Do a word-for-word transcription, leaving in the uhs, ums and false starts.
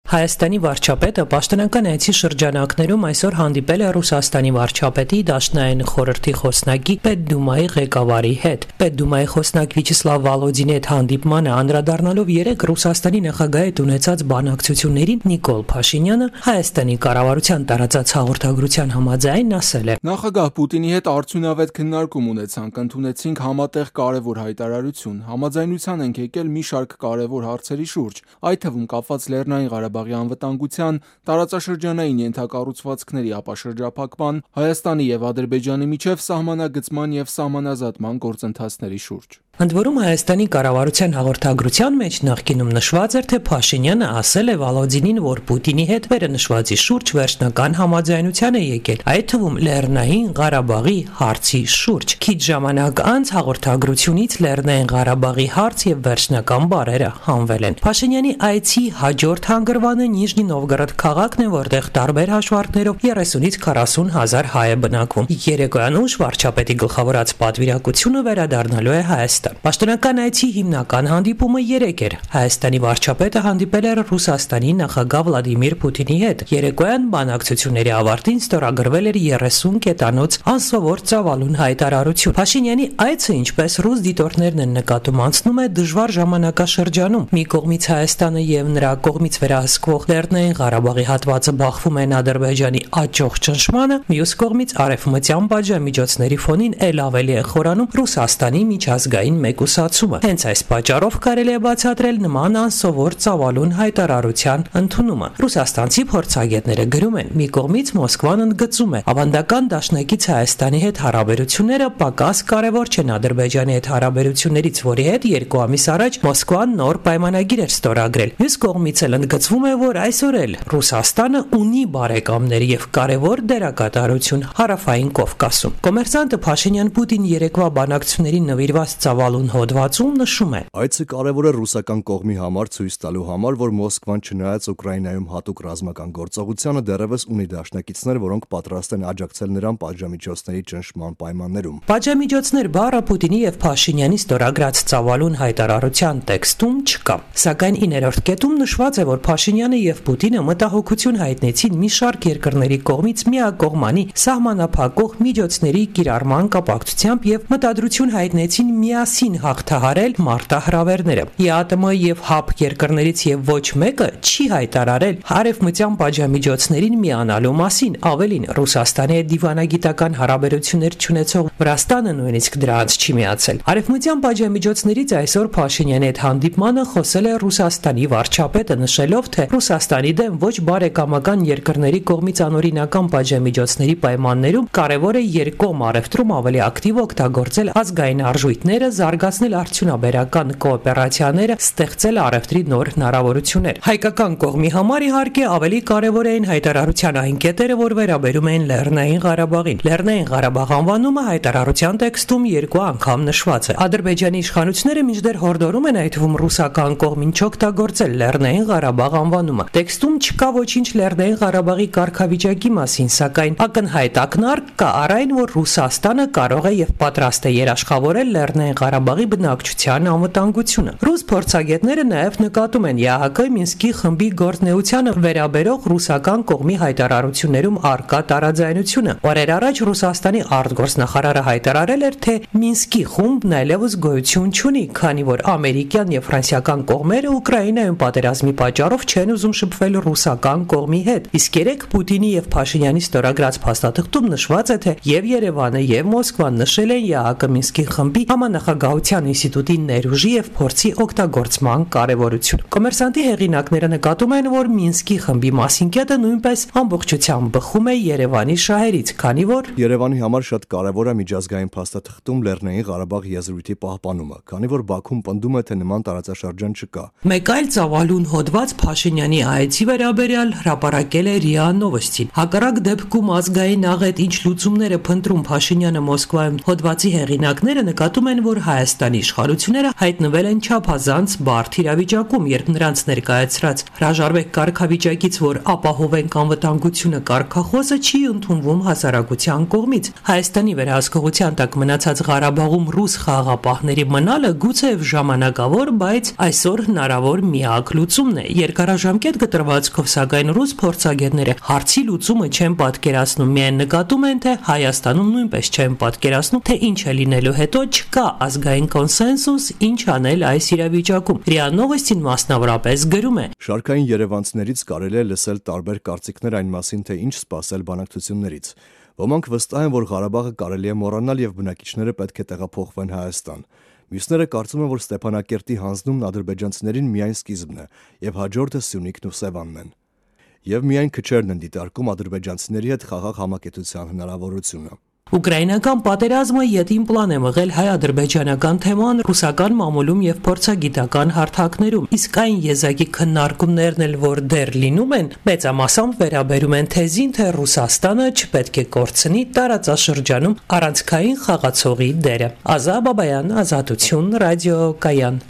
Հայաստանի վարչապետը պաշտոնական այցի շրջանակներում այսօր հանդիպել է Ռուսաստանի վարչապետի Դաշնային խորհրդի խոսնակի Պետդումայի ղեկավարի հետ։ Պետդումայի խոսնակ Վիաչեսլավ Վոլոդինի հետ հանդիպմանը անդրադառնալով երեք Ռուսաստանի նախագահի հետ ունեցած բանակցություններին Նիկոլ Փաշինյանը Հայաստանի կառավարության տարածած հաղորդագրության համաձայն ասել է. Նախագահ Պուտինի հետ արդյունավետ քննարկում ունեցանք, ընդունեցինք համատեղ կարևոր հայտարարություն, համաձայնության ենք եկել մի շարք կարևոր հարցերի շուրջ, այդ թվում կապված Լեռնային Ղարաբաղի անվտանգության, տարածաշրջանային ենթակառուցվածքների ապաշրջափակման, Հայաստանի եւ Ադրբեջանի միջև սահմանագծման եւ սահմանազատման գործընթացների շուրջ։ Ընդ որում Հայաստանի կառավարության հաղորդագրության մեջ նախկինում նշված էր, թե Փաշինյանը ասել է Վոլոդինին, որ Պուտինի հետ վերնշվածի շուրջ վերջնական համաձայնության է եկել, այդ թվում Լեռնային Ղարաբաղի հարցի շուրջ։ Քիչ ժամանակ անց հաղորդագրությունից Լեռնային Ղարաբաղի հարց եւ վերջնական բառերը հանվել են։ Փաշինյանի այցի հաջորդ հանգրվանը Նիժնի Նովգորոդ քաղաքն է, որտեղ տարբեր հաշվարկներով երեսունից քառասուն հազար հայ է բնակվում։ Երեկոյան ուշ վարչապետի գլխավորած պատվիրակությունը վերադառնալու է Հայաստան։ Պաշտոնական այցի հիմնական հանդիպումը երեկ էր։ Հայաստանի վարչապետը հանդիպել էր Ռուսաստանի նախագահ Վլադիմիր Պուտինի հետ։ Երեկոյան բանակցությունների ավարտին ստորագրվել էր երեսուն կետանոց անսովոր ծավալուն հայտարարություն։ Փաշինյանի այցը, ինչպես ռուս դիտորդներն են նկատում, անցնում է դժվար ժամանակաշրջանում։ Մի կողմից Հայաստանը եւ նրա կողմից վերահսկվող Լեռնային Ղարաբաղի հատվածը բախվում են Ադրբեջանի աճող ճնշմանը, մյուս կողմից արևմտյան պատժամիջոցների ֆոնին ել ավելի է խորանում Ռուսաստանի միջազգային մեկուսացումը։ Հենց այս պատճառով կարելի է բացատրել նման անսովոր ծավալուն հայտարարության ընդունումը։ Ռուսաստանցի փորձագետները գրում են. մի կողմից Մոսկվան ընդգծում է ավանդական դաշնակից Հայաստանի հետ հարաբերությունները պակաս կարևոր չեն Ադրբեջանի հետ հարաբերություններից, որի հետ երկու ամիս առաջ Մոսկվան նոր պայմանագիր էր ստորագրել։ Մյուս կողմից էլ ընդգծվում է, որ այսօր էլ Ռուսաստանը ունի բարեկամներ եւ կարևոր դերակատարություն Հարավային Կովկասում։ Կոմերսանտը Փաշինյան-Պուտին երեկվա բանակցություններին նվիրված ծավալուն հոդվածում նշում է. Այցը կարևոր է ռուսական կողմի համար ցույց տալու համար, որ Մոսկվան չնայած Ուկրաինայում հատուկ ռազմական գործողությանը դեռևս ունի դաշնակիցներ, որոնք պատրաստ են աջակցել նրան պատժամիջոցների ճնշման պայմաններում։ Պատժամիջոցներ բառը Պուտինի եւ Փաշինյանի ստորագրած ծավալուն հայտարարության տեքստում չկա։ Սակայն իներորդ կետում նշված է, որ Փաշինյանը եւ Պուտինը մտահոգություն հայտնեցին մի շարք երկրների կողմից միակողմանի սահմանափակող միջոցների կիրառման կապակցությամբ եւ մտադրություն հայտնեցին միասին հաղթահարել մարտահրավերները։ ԵԱՏՄ եւ ՀԱՊ երկրներից եւ ոչ մեկը չի հայտարարել հարևմտյան պատժամիջոցներին միանալու մասին, ավելին Ռուսաստանի հետ դիվանագիտական հարաբերություններ չունեցող Վրաստանը նույնիսկ դրանց չի միացել։ Հարևմտյան պատժամիջոցներից այսօր Փաշինյանի հետ հանդիպմանը խոսել է Ռուսաստանի վարչապետը, նշելով, թե Ռուսաստանի դեմ ոչ բարեկամական երկրների կողմից անօրինական պատժամիջոցների պայմաններում կարևոր է երկկողմ առևտրում ավելի ակտիվ օգտագործել ազգային արժույթները, զարգացնել արդյունաբերական կոոպերացիաները, ստեղծել առևտրի նոր հնարավորություններ։ Հայկական կողմի համար իհարկե ավելի կարևոր էին հայտարարության այն կետերը, որ վերաբերում էին Լեռնային Ղարաբաղին։ Լեռնային Ղարաբաղ անվանումը հայտարարության տեքստում երկու անգամ նշված է։ Ադրբեջանի իշխանությունները մինչդեռ հորդորում են այդ թվում ռուսական կողմին չօգտագործել Լեռնային Ղարաբաղ անվանումը։ Տեքստում չկա ոչինչ Լեռնային Ղարաբաղի կարգավիճակի մասին, սակայն ակնհայտ ակնարկ կա առ այն, որ Ռուսաստանը կարող է եւ պատրաստ է երաշխավորել Լեռնային Ղարաբաղի բնակչության անվտանգությունը։ Ռուս փորձագետները նաև նկատում են ԵԱՀԿ Մինսկի խմբի գործնեությանը վերաբերող ռուսական կողմի հայտարարություններում առկա տարաձայնությունը։ Օրեր առաջ Ռուսաստանի արտգործնախարարը հայտարարել էր, թե Մինսկի խումբն այլևս գոյություն չունի, քանի որ ամերիկյան եւ ֆրանսիական կողմերը Ուկրաինայում պատերազմի պատճառով չեն ուզում շփվել ռուսական կողմի հետ։ Իսկ երեք Պուտինի եւ Փաշինյանի ստորագրած փաստաթղթում նշված է, թե եւ Երևանը եւ Մոսկվան նշել են ԵԱՀԿ Մինսկի խմբի համանախագահության ինստիտուտի ներուժի եւ փորձի օգտագործման կարեւորություն։ Կոմերսանտի հեղինակները նկատում են, որ Մինսկի խմբի մասին կետը նույնպես ամբողջությամբ բխում է Երևանի շահերից, քանի որ Երևանի համար շատ կարևոր է միջազգային փաստաթղթում Լեռնային Ղարաբաղ եզրույթի պահպանումը, քանի որ Բաքուն պնդում է, թե նման տարածաշրջան չկա։ Մեկ այլ ծավալուն հոդված Փաշինյանի այցի վերաբերյալ հրապարակել է ՌԻԱ Նովոստին։ Հակառակ դեպքում ազգային աղետ ինչ լուծումները փնտրում Փաշինյանը Մոսկվայում հոդվածի հեղինակները նկատում են, որ Հայաստանի իշխանությունները հայտնվել են չափազանց բարդ իրավիճակում, երբ նրանց ներկայացրած հրաժարվեք կարգավիճակից, որ ապահովենք անվտանգությունը կարգախոսը չի ընդունվում հասարակության կողմից։ Հայաստանի վերահսկողության տակ մնացած Ղարաբաղում ռուս խաղաղապահների մնալը գուցեև ժամանակավոր, բայց այսօր հնարավոր միակ լուծումն է։ Երկարաժամկետ գտրվածքով, սակայն ռուս փորձագետները հարցի լուծումը չեն պատկերացնում, միայն նկատում են, թե Հայաստանում նույնպես չեն պատկերացնում, թե ինչ է լինելու հետո, չկա ազգային կոնսենսուս, ինչ անել այս իրավիճակում։ ՌԻԱ Նովոստին մասնավորապես գրում է. Շարքային երևանցիներից կարելի է լսել տարբեր կարծիքներ այն մասին, թե ինչ սպասել բանակցություններից։ Ոմանք վստահ են, որ Ղարաբաղը կարելի է մոռանալ եւ բնակիչները պետք է տեղափոխվեն Հայաստան։ Մյուսները կարծում են, որ Ստեփանակերտի հանձնումն ադրբեջանցիներին միայն սկիզբն է եւ հաջորդը Սյունիքն ու Սևանն են։ Եվ միայն քչերն են դիտարկում ադրբեջանցիների հետ խաղաղ համակեցության հնարավորությունը։ Ուկրաինական պատերազմը ետին պլան է մղել հայ-ադրբեջանական թեման ռուսական մամուլում եւ փորձագիտական հարթակներում, իսկ այն եզակի քննարկումներն էլ, որ դեռ լինում են, մեծամասամբ վերաբերում են թեզին, թե Ռուսաստանը չպետք է կորցնի տարածաշրջանում առանցքային խաղացողի դերը։ Ազա Բաբայան, Ազատություն, ռադիո Կայան։